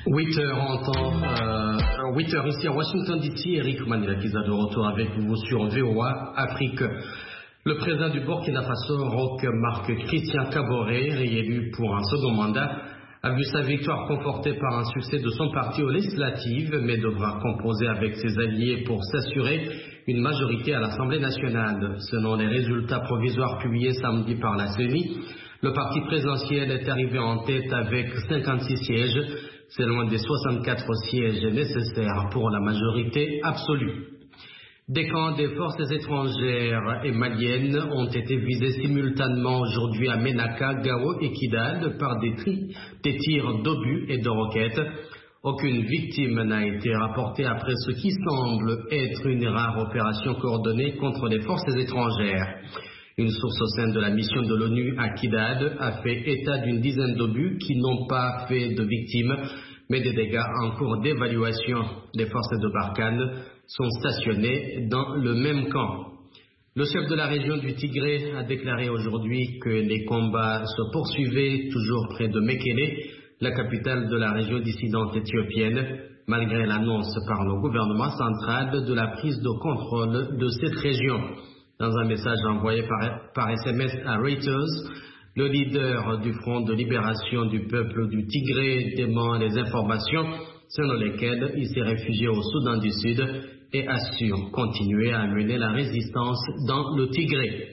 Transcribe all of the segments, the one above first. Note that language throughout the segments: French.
8 heures en temps, 8 heures ici à Washington DC. Eric Manilakiza de retour avec vous sur VOA Afrique. Le président du Burkina Faso, Roch Marc Christian Kaboré, réélu pour un second mandat, a vu sa victoire confortée par un succès de son parti aux législatives, mais devra composer avec ses alliés pour s'assurer une majorité à l'Assemblée nationale. Selon les résultats provisoires publiés samedi par la CENI, le parti présidentiel est arrivé en tête avec 56 sièges. C'est loin des 64 sièges nécessaires pour la majorité absolue. Des camps des forces étrangères et maliennes ont été visés simultanément aujourd'hui à Ménaka, Gao et Kidal par des tirs d'obus et de roquettes. Aucune victime n'a été rapportée après ce qui semble être une rare opération coordonnée contre les forces étrangères. Une source au sein de la mission de l'ONU à Kidal a fait état d'une dizaine d'obus qui n'ont pas fait de victimes, mais des dégâts en cours d'évaluation. Les forces de Barkhane sont stationnées dans le même camp. Le chef de la région du Tigré a déclaré aujourd'hui que les combats se poursuivaient toujours près de Mekele, la capitale de la région dissidente éthiopienne, malgré l'annonce par le gouvernement central de la prise de contrôle de cette région. Dans un message envoyé par SMS à Reuters, le leader du Front de libération du peuple du Tigré dément les informations selon lesquelles il s'est réfugié au Soudan du Sud et assure continuer à mener la résistance dans le Tigré.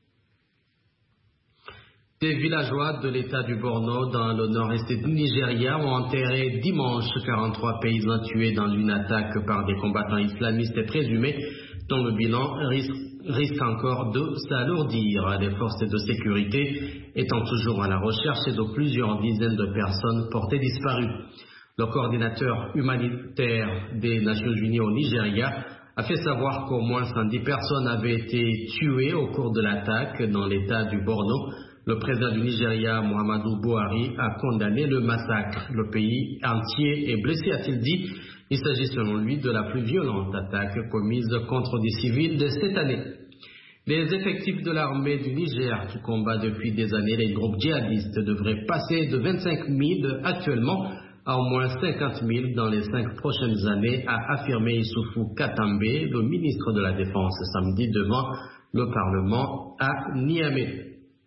Des villageois de l'État du Borno, dans le nord-est du Nigeria, ont enterré dimanche 43 paysans tués dans une attaque par des combattants islamistes présumés, dont le bilan risque encore de s'alourdir. Les forces de sécurité étant toujours à la recherche de plusieurs dizaines de personnes portées disparues. Le coordinateur humanitaire des Nations Unies au Nigeria a fait savoir qu'au moins 110 personnes avaient été tuées au cours de l'attaque dans l'État du Borno. Le président du Nigeria, Muhammadu Buhari, a condamné le massacre. Le pays entier est blessé, a-t-il dit. Il s'agit selon lui de la plus violente attaque commise contre des civils de cette année. Les effectifs de l'armée du Niger qui combat depuis des années les groupes djihadistes devraient passer de 25 000 actuellement à au moins 50 000 dans les 5 prochaines années, a affirmé Issoufou Katambe, le ministre de la Défense, samedi devant le Parlement à Niamey.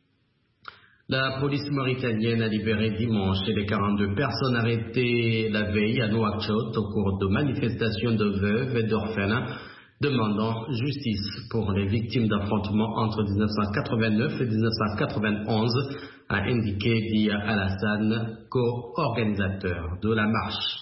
La police mauritanienne a libéré dimanche les 42 personnes arrêtées la veille à Nouakchott au cours de manifestations de veuves et d'orphelins demandant justice pour les victimes d'affrontements entre 1989 et 1991, a indiqué Dia Alassane, co-organisateur de la marche.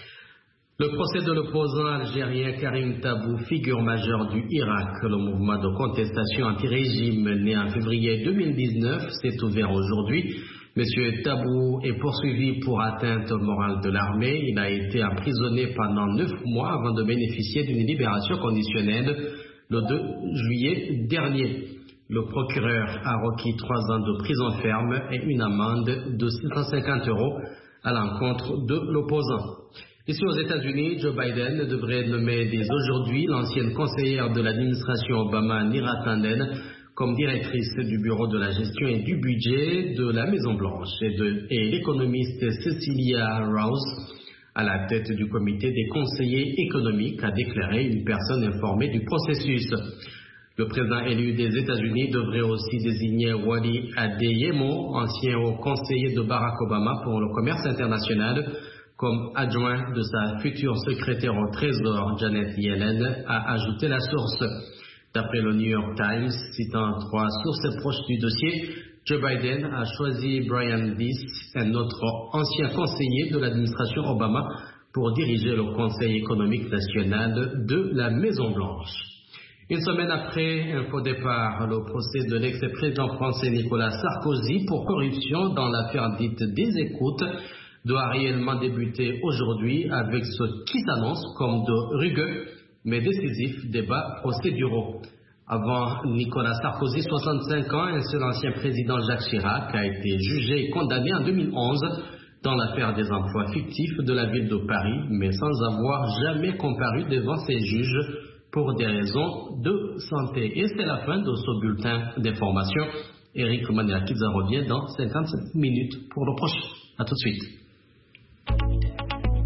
Le procès de l'opposant algérien Karim Tabou, figure majeure du Irak, le mouvement de contestation anti-régime né en février 2019, s'est ouvert aujourd'hui. Monsieur Tabou est poursuivi pour atteinte morale de l'armée. Il a été emprisonné pendant 9 mois avant de bénéficier d'une libération conditionnelle le 2 juillet dernier. Le procureur a requis 3 ans de prison ferme et une amende de 650 € à l'encontre de l'opposant. Ici aux États-Unis, Joe Biden devrait nommer dès aujourd'hui l'ancienne conseillère de l'administration Obama, Neera Tanden, comme directrice du bureau de la gestion et du budget de la Maison-Blanche et l'économiste Cecilia Rouse à la tête du comité des conseillers économiques, a déclaré une personne informée du processus. Le président élu des États-Unis devrait aussi désigner Wally Adeyemo, ancien haut conseiller de Barack Obama pour le commerce international, comme adjoint de sa future secrétaire au Trésor, Janet Yellen, a ajouté la source. D'après le New York Times, citant 3 sources proches du dossier, Joe Biden a choisi Brian Deese, un autre ancien conseiller de l'administration Obama, pour diriger le Conseil économique national de la Maison-Blanche. Une semaine après un faux départ, le procès de l'ex-président français Nicolas Sarkozy pour corruption dans l'affaire dite des écoutes doit réellement débuter aujourd'hui avec ce qui s'annonce comme de rugueux mais décisifs débats procéduraux. Avant Nicolas Sarkozy, 65 ans, un seul ancien président Jacques Chirac a été jugé et condamné en 2011 dans l'affaire des emplois fictifs de la ville de Paris, mais sans avoir jamais comparu devant ses juges pour des raisons de santé. Et c'est la fin de ce bulletin d'information. Eric Maniakiza revient dans 57 minutes pour le prochain. À tout de suite.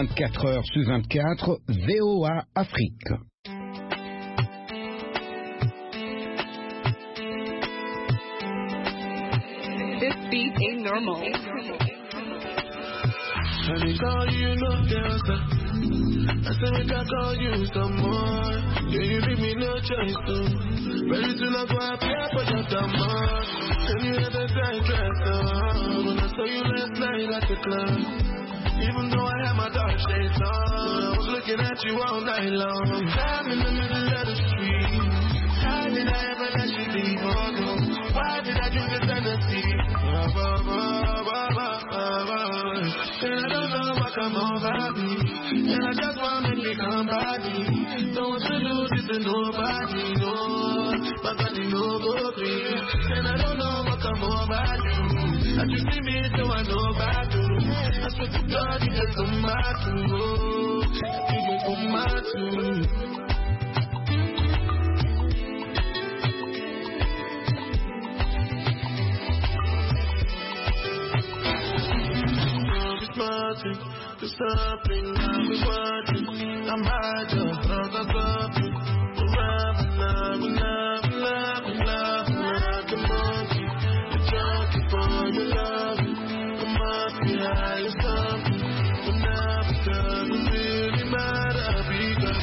24 heures sur 24, VOA Afrique. This beat ain't normal. Let me call you, no dancer. I said we can call you some more. Yeah, you leave me no choice to. Very soon I go happy for your demand. Can you hear the side dresser? When I saw you last night at the club, even though I had my dark shades on, I was looking at you all night long. I'm in the middle of the street. How did I ever let you leave? Oh no, why did I drink this Tennessee? And I don't know what come over me. And I just want to make me come body. Don't want to lose this to nobody, no. My body no go free. And I don't know what come over you. I just see me so I know about you. I swear to God you just come back to. You just come back to. There's something I've been watching. I'm high, just something. Forever, never, never.